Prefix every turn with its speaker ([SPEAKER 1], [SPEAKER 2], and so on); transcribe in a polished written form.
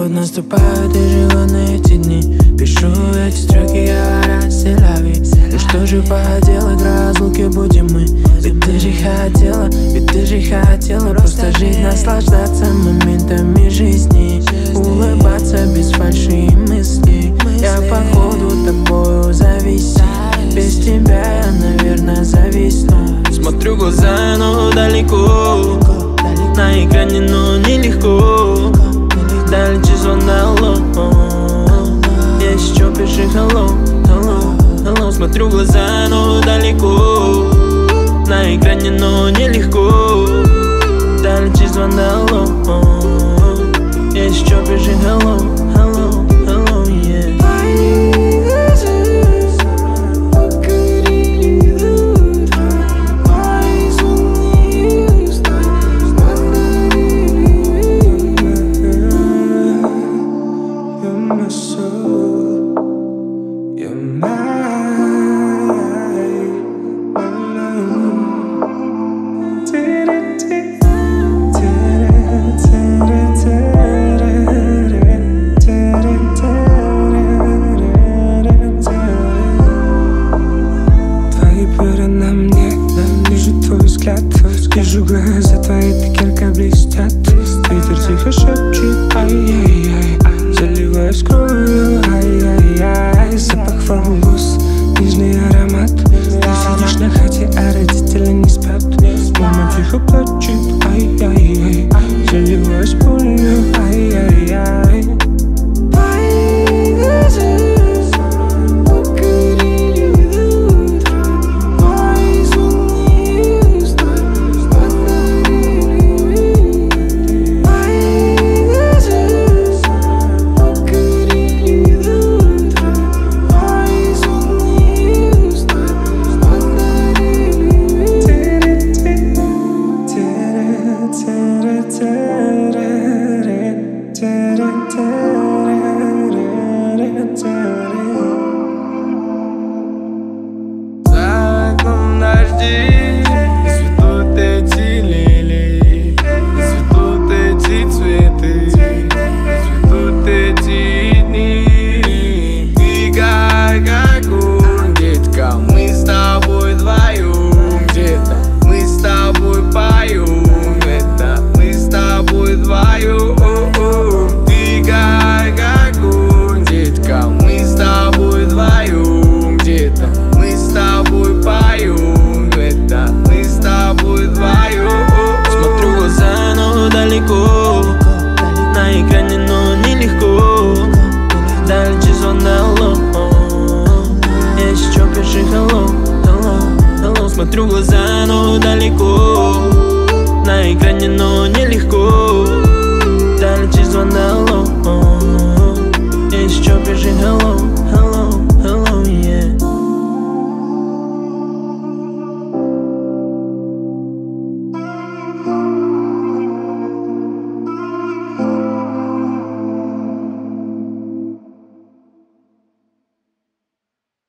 [SPEAKER 1] Вот наступают и живу на эти дни. Пишу эти строки, говоря селяви. И что же поделать, разлуки будем мы. Ведь ты же хотела просто жить, наслаждаться моментами жизни, улыбаться без фальши и мыслей. Я походу тобою зависим. Без тебя я, наверное, зависну. Смотрю в глаза, но далеко. На экране, но нелегко. Дальше звон, алло. Если что, пиши hello, hello, hello. Смотрю в глаза, но далеко. На экране, но нелегко. Дальше звон, алло. Если что, пиши hello, hello, hello, yeah.
[SPEAKER 2] Вижу глаза твои, так ярко блестят. Ветер тихо шепчет, ай-яй-яй. Заливаюсь кровью, ай-яй-яй. Запах волос, нежный аромат. Ты сидишь на хате, а родители не спят. Мама тихо плачет, ай-яй-яй. Заливаюсь болью, ай-яй-яй.
[SPEAKER 3] За окном дожди, цветут эти лилии, цветут эти цветы, цветут эти дни. Ты как огонь, детка, мы с тобой вдвоем. Где-то мы с тобой поем, это мы с тобой вдвоем. Ты как огонь, детка, мы с тобой вдвоем. Где-то мы с тобой поем, это мы с тобой вдвоем.
[SPEAKER 1] Смотрю в глаза, но далеко. На экране, но нелегко. Дальше звон, алло. Если что, пиши hello, hello, hello. Смотрю в глаза, но далеко. На экране, но нелегко. Дальше звон, алло. Если что, пиши hello.